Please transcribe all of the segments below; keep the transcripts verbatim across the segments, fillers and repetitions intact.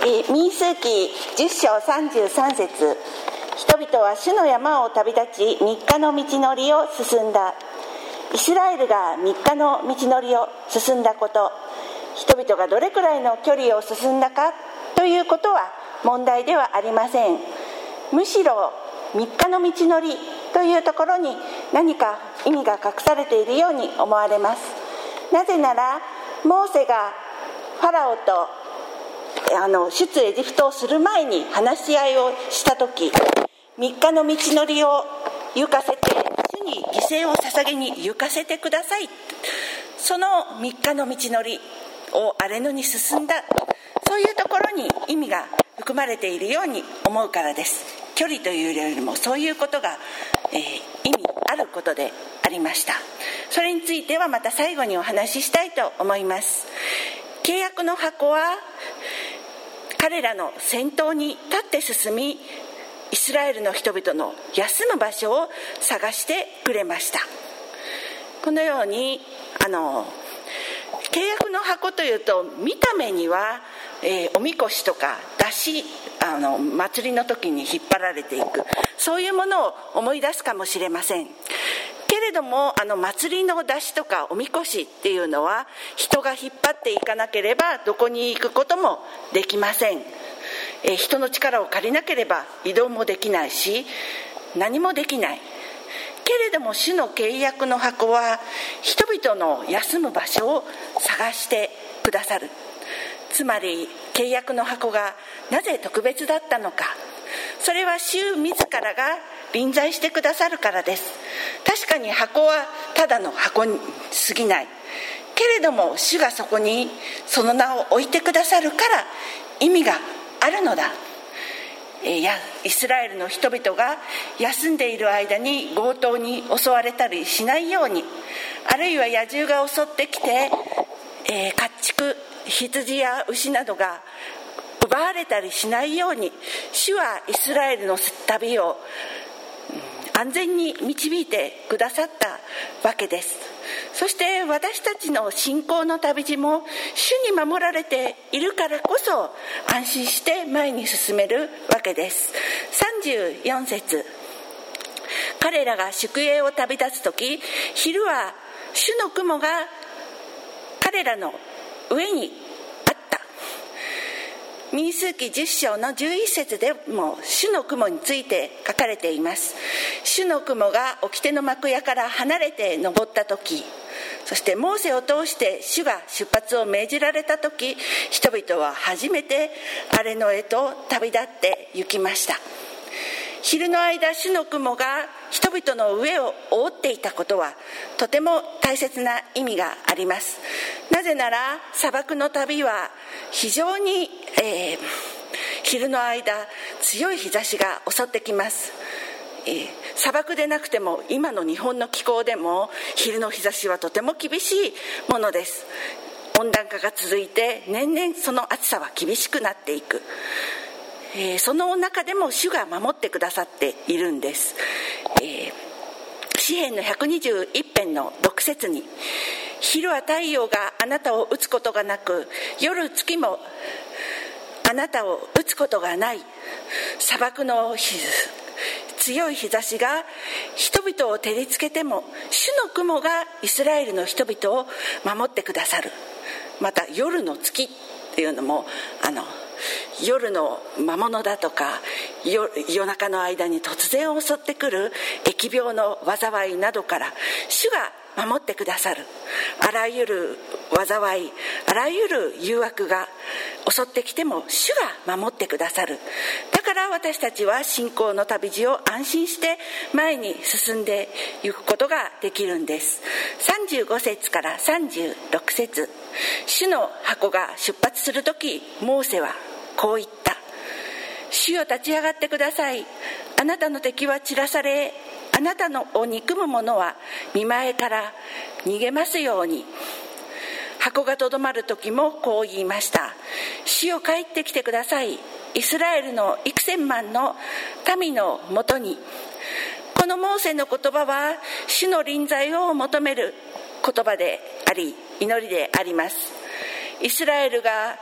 民数記じゅっ章さんじゅうさん節、人々は主の山を旅立ちみっかの道のりを進んだ。イスラエルがみっかの道のりを進んだこと、人々がどれくらいの距離を進んだかということは問題ではありません。むしろみっかの道のりというところに何か意味が隠されているように思われます。なぜならモーセがファラオとあの出エジプトをする前に話し合いをしたとき、みっかの道のりを行かせて主に犠牲を捧げに行かせてください。そのみっかの道のりを荒れ野に進んだ、そういうところに意味が含まれているように思うからです。距離というよりもそういうことが、えー、意味あることでありました。それについてはまた最後にお話ししたいと思います。契約の箱は彼らの先頭に立って進み、イスラエルの人々の休む場所を探してくれました。このようにあの契約の箱というと見た目には、えー、おみこしとか出しあの祭りの時に引っ張られていく、そういうものを思い出すかもしれませんけれども、あの祭りの出しとかおみこしっていうのは人が引っ張っていかなければどこに行くこともできません。えー、人の力を借りなければ移動もできないし何もできないけれども、主の契約の箱は人々の休む場所を探してくださる。つまり契約の箱がなぜ特別だったのか、それは主自らが臨在してくださるからです。確かに箱はただの箱に過ぎないけれども、主がそこにその名を置いてくださるから意味があるのだ。イスラエルの人々が休んでいる間に強盗に襲われたりしないように、あるいは野獣が襲ってきて、えー、家畜、羊や牛などが奪われたりしないように、主はイスラエルの旅を安全に導いてくださったわけです。そして私たちの信仰の旅路も主に守られているからこそ安心して前に進めるわけです。さんじゅうよん節、彼らが宿営を旅立つとき、昼は主の雲が彼らの上にあった。民数記じゅっ章のじゅういち節でも主の雲について書かれています。主の雲が掟の幕屋から離れて登ったとき、そしてモーセを通して主が出発を命じられたとき、人々は初めて荒れ野へと旅立って行きました。昼の間、主の雲が人々の上を覆っていたことはとても大切な意味があります。なぜなら砂漠の旅は非常に、えー、昼の間強い日差しが襲ってきます。えー、砂漠でなくても今の日本の気候でも昼の日差しはとても厳しいものです。温暖化が続いて年々その暑さは厳しくなっていく。えー、その中でも主が守ってくださっているんです。えー、詩編のひゃくにじゅういち編のろく節に、昼は太陽があなたを打つことがなく、夜月もあなたを打つことがない。砂漠の強い日差しが人々を照りつけても、主の雲がイスラエルの人々を守ってくださる。また夜の月っていうのもあの夜の魔物だとか 夜, 夜中の間に突然襲ってくる疫病の災いなどから主が守ってくださる。あらゆる災い、あらゆる誘惑が襲ってきても主が守ってくださる。だから私たちは信仰の旅路を安心して前に進んでいくことができるんです。さんじゅうご節からさんじゅうろく節、主の箱が出発するとき、モーセはこう言った。主よ、立ち上がってください。あなたの敵は散らされ、あなたのを憎む者は見前から逃げますように。箱がとどまる時もこう言いました。主よ、帰ってきてください。イスラエルの幾千万の民のもとに。このモーセの言葉は主の臨在を求める言葉であり、祈りであります。イスラエルが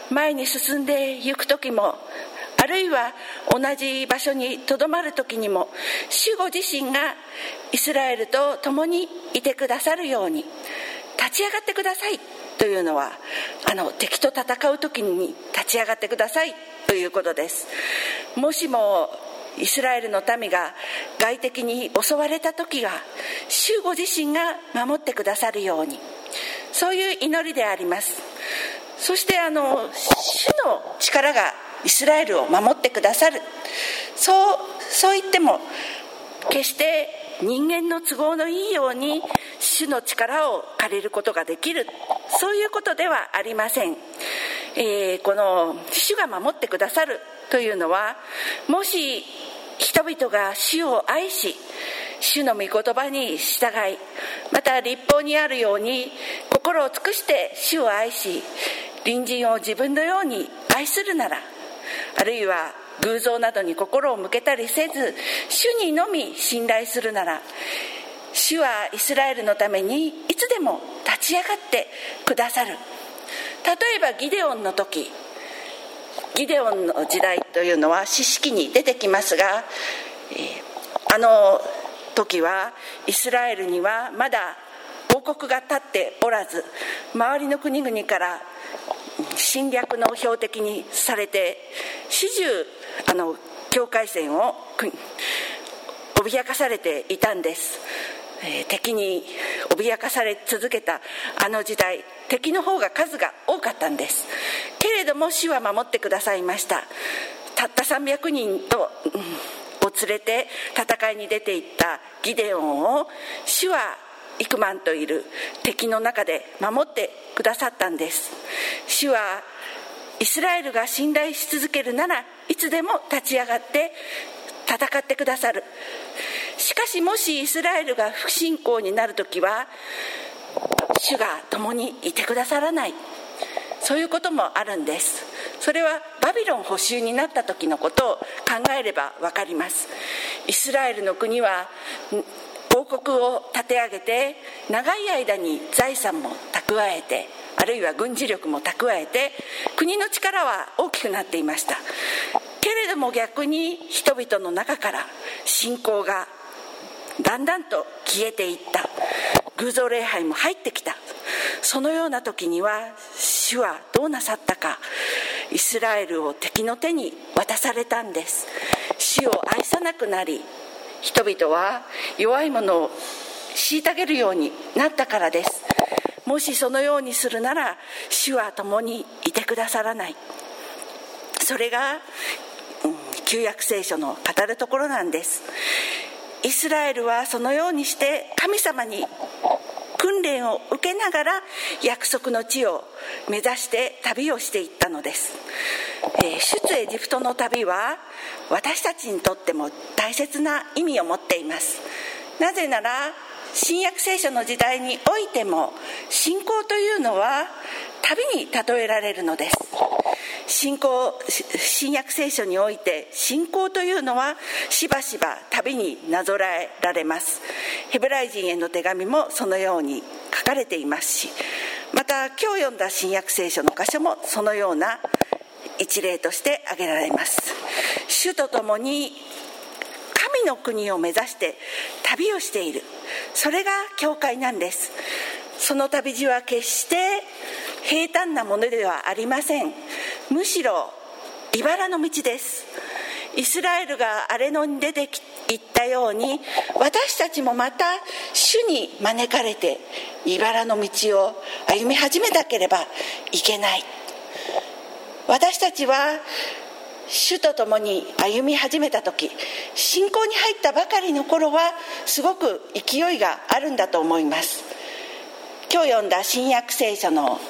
前に進んでいくときも、あるいは同じ場所にとどまるときにも、主ご自身がイスラエルと共にいてくださるように立ち上がってくださいというのは、あの敵と戦うときに立ち上がってくださいということです。もしもイスラエルの民が外敵に襲われたときは、主ご自身が守ってくださるように、そういう祈りであります。そしてあの主の力がイスラエルを守ってくださる、そうそう言っても決して人間の都合のいいように主の力を借りることができる、そういうことではありません。えー、この主が守ってくださるというのは、もし人々が主を愛し、主の御言葉に従い、また律法にあるように心を尽くして主を愛し、隣人を自分のように愛するなら、あるいは偶像などに心を向けたりせず、主にのみ信頼するなら、主はイスラエルのためにいつでも立ち上がってくださる。例えばギデオンの時、ギデオンの時代というのは士式に出てきますが、えー、あの時はイスラエルにはまだ王国が立っておらず、周りの国々から侵略の標的にされて、始終あの境界線を脅かされていたんです。えー、敵に脅かされ続けたあの時代、敵の方が数が多かったんです。けれども主は守ってくださいました。たったさんびゃくにんと、うん、を連れて戦いに出ていったギデオンを、主は幾万といる敵の中で守ってくださったんです。主はイスラエルが信頼し続けるなら、いつでも立ち上がって戦ってくださる。しかしもしイスラエルが不信仰になるときは、主が共にいてくださらない、そういうこともあるんです。それはバビロン捕囚になった時のことを考えれば分かります。イスラエルの国は王国を立て上げて、長い間に財産も蓄えて、あるいは軍事力も蓄えて、国の力は大きくなっていました。けれども逆に人々の中から信仰がだんだんと消えていった。偶像礼拝も入ってきた。そのような時には主はどうなさったか。イスラエルを敵の手に渡されたんです。主を愛さなくなり、人々は弱い者を虐げるようになったからです。もしそのようにするなら、主は共にいてくださらない。それが、うん、旧約聖書の語るところなんです。イスラエルはそのようにして神様に訓練を受けながら約束の地を目指して旅をしていったのです。えー、出エジプトの旅は私たちにとっても大切な意味を持っています。なぜなら新約聖書の時代においても信仰というのは旅に例えられるのです。信仰、新約聖書において信仰というのはしばしば旅になぞらえられます。ヘブライ人への手紙もそのように書かれていますし、また今日読んだ新約聖書の箇所もそのような一例として挙げられます。主と共に神の国を目指して旅をしている、それが教会なんです。その旅路は決して平坦なものではありません。むしろ茨の道です。イスラエルが荒れ野に出ていったように、私たちもまた主に招かれて茨の道を歩み始めなければいけない。私たちは主と共に歩み始めた時、信仰に入ったばかりの頃はすごく勢いがあるんだと思います。今日読んだ新約聖書の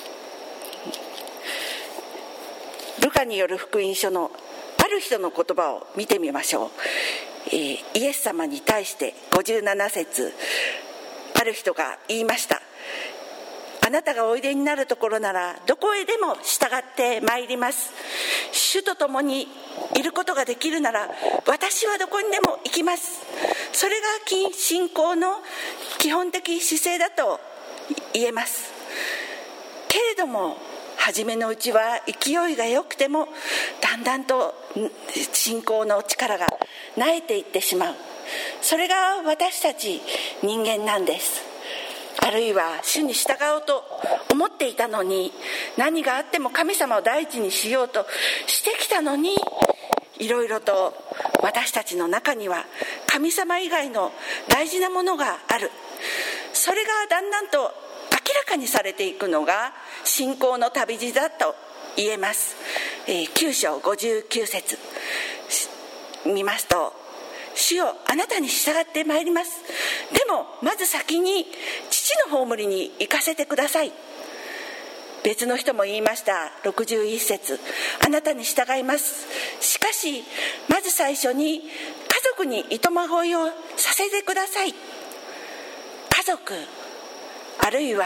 ルカによる福音書のある人の言葉を見てみましょう。えー、イエス様に対してごじゅうなな節、ある人が言いました。あなたがおいでになるところならどこへでも従ってまいります。主と共にいることができるなら私はどこにでも行きます。それが信仰の基本的姿勢だと言えます。けれども初めのうちは勢いが良くてもだんだんと信仰の力が萎えていってしまう。それが私たち人間なんです。あるいは主に従おうと思っていたのに、何があっても神様を第一にしようとしてきたのに、いろいろと私たちの中には神様以外の大事なものがある。それがだんだんと明らかにされていくのが信仰の旅路だと言えます。えー、きゅう章ごじゅうきゅう節見ますと、主よあなたに従ってまいります。でもまず先に父の葬りに行かせてください。別の人も言いました。ろくじゅういち節、あなたに従います。しかしまず最初に家族にいとまごいをさせてください。家族、あるいは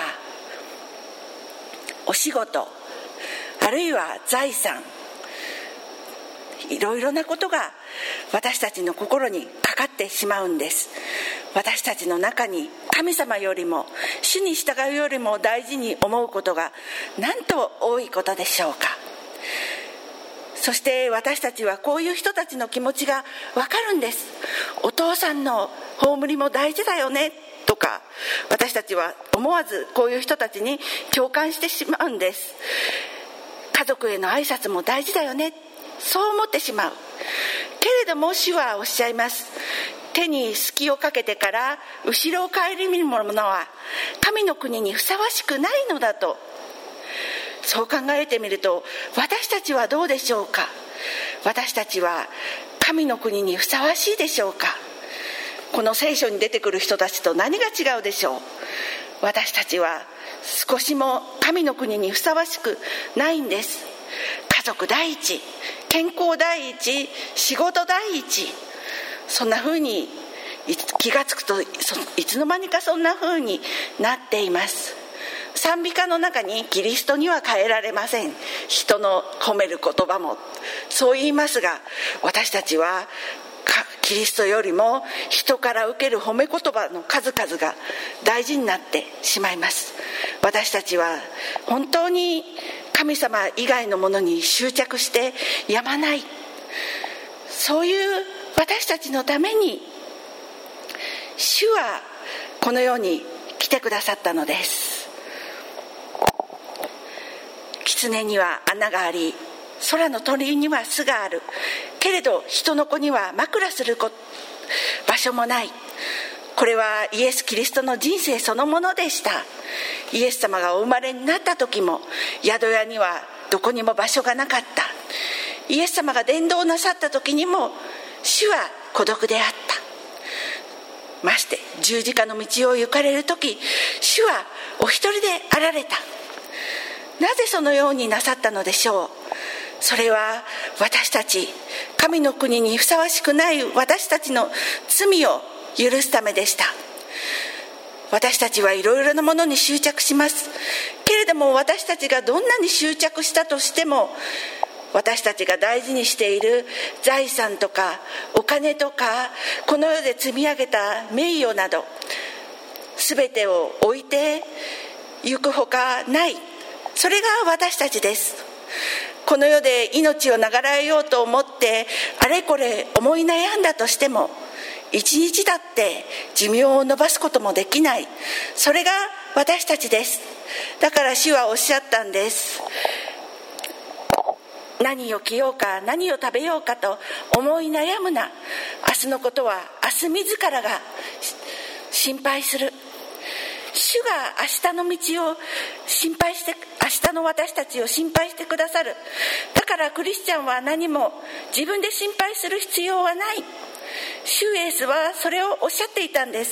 お仕事、あるいは財産、いろいろなことが私たちの心にかかってしまうんです。私たちの中に神様よりも主に従うよりも大事に思うことがなんと多いことでしょうか。そして私たちはこういう人たちの気持ちがわかるんです。お父さんの葬りも大事だよねとか、私たちは思わずこういう人たちに共感してしまうんです。家族への挨拶も大事だよね、そう思ってしまう。けれども主はおっしゃいます。手に隙をかけてから後ろを顧みる者は神の国にふさわしくないのだと。そう考えてみると、私たちはどうでしょうか。私たちは神の国にふさわしいでしょうか。この聖書に出てくる人たちと何が違うでしょう。私たちは少しも神の国にふさわしくないんです。家族第一、健康第一、仕事第一、そんな風に気がつくといつの間にかそんな風になっています。賛美歌の中にキリストには変えられません、人の褒める言葉もそう言いますが、私たちはキリストよりも人から受ける褒め言葉の数々が大事になってしまいます。私たちは本当に神様以外のものに執着してやまない。そういう私たちのために主はこの世に来てくださったのです。狐には穴があり、空の鳥には巣がある。けれど人の子には枕する場所もない。これはイエス・キリストの人生そのものでした。イエス様がお生まれになった時も宿屋にはどこにも場所がなかった。イエス様が伝道なさった時にも主は孤独であった。まして十字架の道を行かれる時、主はお一人であられた。なぜそのようになさったのでしょう。それは私たち神の国にふさわしくない私たちの罪を許すためでした。私たちはいろいろなものに執着します。けれども私たちがどんなに執着したとしても、私たちが大事にしている財産とかお金とかこの世で積み上げた名誉など全てを置いてゆくほかない。それが私たちです。この世で命を長らえようと思ってあれこれ思い悩んだとしても、一日だって寿命を延ばすこともできない。それが私たちです。だから主はおっしゃったんです。何を着ようか何を食べようかと思い悩むな。明日のことは明日自らが心配する。主が明日の道を心配して、明日の私たちを心配してくださる。だからクリスチャンは何も自分で心配する必要はない。主イエスはそれをおっしゃっていたんです。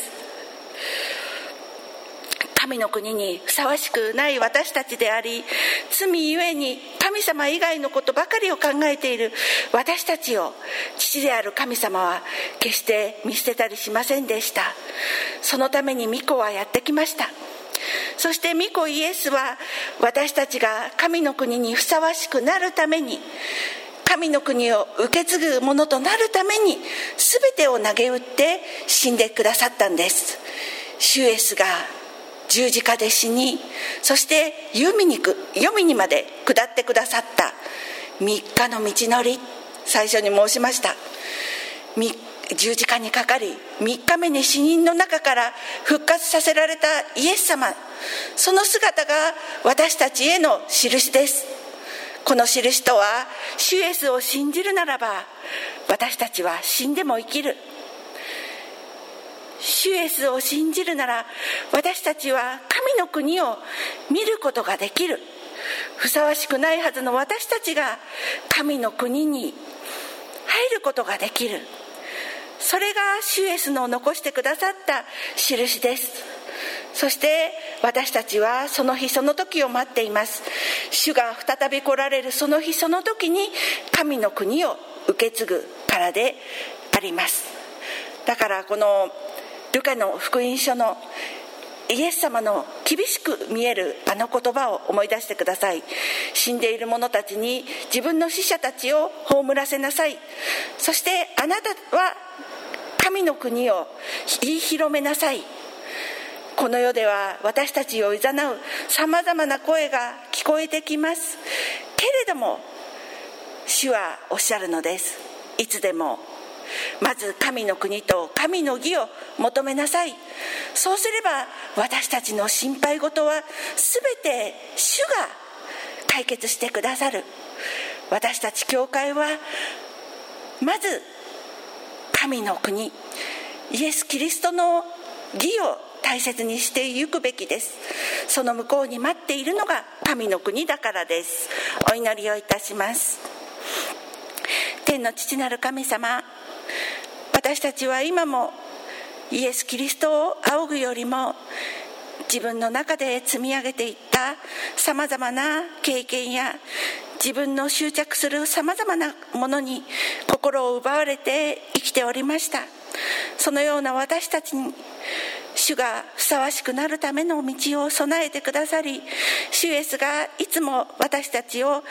神の国にふさわしくない私たちであり、罪ゆえに神様以外のことばかりを考えている私たちを父である神様は決して見捨てたりしませんでした。そのために御子はやってきました。そして御子イエスは私たちが神の国にふさわしくなるために、神の国を受け継ぐものとなるために全てを投げ打って死んでくださったんです。主イエスが十字架で死に、そして黄泉に黄泉にまで下ってくださったみっかの道のり、最初に申しました。十字架にかかりみっかめに死人の中から復活させられたイエス様、その姿が私たちへの印です。この印とは、主イエスを信じるならば私たちは死んでも生きる。主イエスを信じるなら私たちは神の国を見ることができる。ふさわしくないはずの私たちが神の国に入ることができる。それが主イエスの残してくださった印です。そして私たちはその日その時を待っています。主が再び来られるその日その時に神の国を受け継ぐからであります。だからこのルカの福音書のイエス様の厳しく見えるあの言葉を思い出してください。死んでいる者たちに自分の死者たちを葬らせなさい。そしてあなたは神の国を言い広めなさい。この世では私たちをいざなうさまざまな声が聞こえてきますけれども、主はおっしゃるのです。いつでもまず神の国と神の義を求めなさい。そうすれば私たちの心配事はすべて主が解決してくださる。私たち教会はまず神の国、イエス・キリストの義を大切にしていくべきです。その向こうに待っているのが神の国だからです。お祈りをいたします。天の父なる神様、私たちは今もイエス・キリストを仰ぐよりも自分の中で積み上げていったさまざまな経験や自分の執着するさまざまなものに心を奪われて生きておりました。そのような私たちに主がふさわしくなるための道を備えてくださり、主イエスがいつも私たちを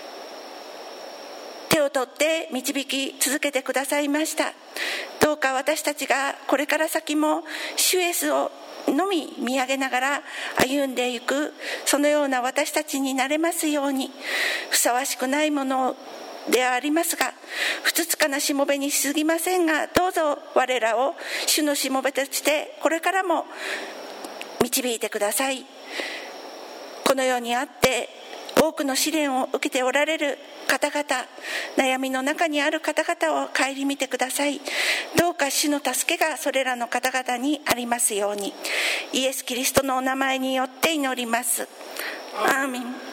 手を取って導き続けてくださいました。どうか私たちがこれから先も主イエスをのみ見上げながら歩んでいく、そのような私たちになれますように。ふさわしくないものではありますが、ふつつかなしもべにしすぎませんが、どうぞ我らを主のしもべとしてこれからも導いてください。この世にあって多くの試練を受けておられる方々、悩みの中にある方々を顧みてください。どうか主の助けがそれらの方々にありますように、イエス・キリストのお名前によって祈ります。アーメン。